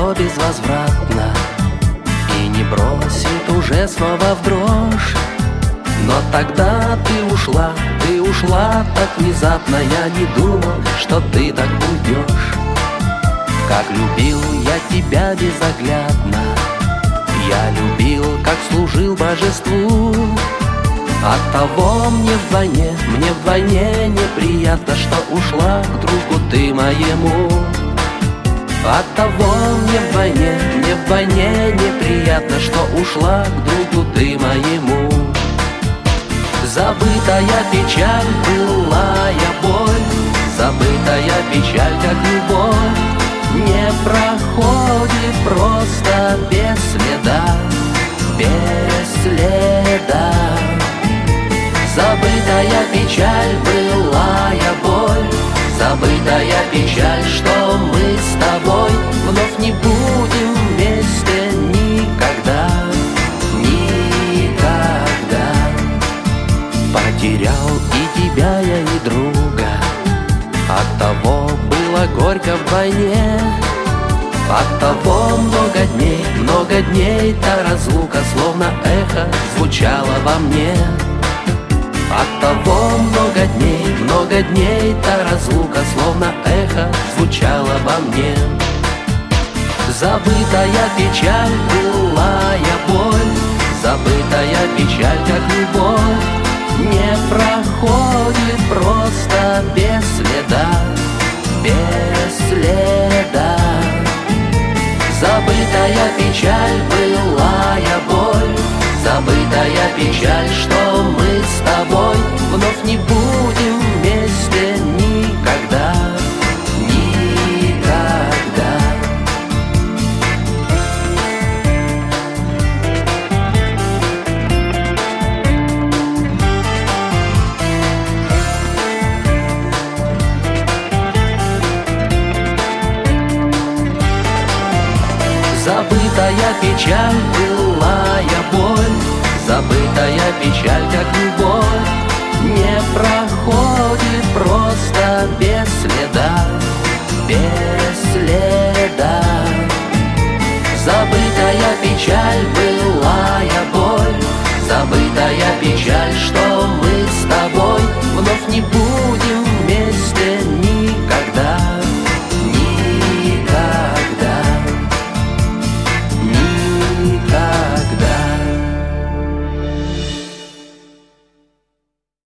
ушло безвозвратно и не бросит уже снова в дрожь. Но тогда ты ушла так внезапно. Я не думал, что ты так уйдешь. Как любил я тебя безоглядно, я любил, как служил божеству. Оттого мне вдвойне неприятно, что ушла к другу ты моему. Оттого мне вдвойне неприятно, что ушла к другу ты моему. Забытая печаль, былая боль, забытая печаль, как любовь, не проходит просто без следа, без следа. Забытая печаль, былая боль, забытая печаль, что мы с тобой вновь не будем вместе никогда, никогда. Потерял и тебя я, и друга, оттого было горько вдвойне. Оттого много дней та разлука словно эхо звучала во мне. Оттого много дней та разлука словно эхо звучала во мне. Забытая печаль, былая боль, забытая печаль, как любовь, не проходит просто без следа, без следа. Забытая печаль, былая боль, забытая печаль, что мы с тобой вновь не будем вместе никогда, никогда. Забытая печаль, былая боль, забытая печаль, как любовь, не проходит просто без следа, без следа. Забытая печаль, былая боль, забытая печаль, что мы с тобой вновь не будем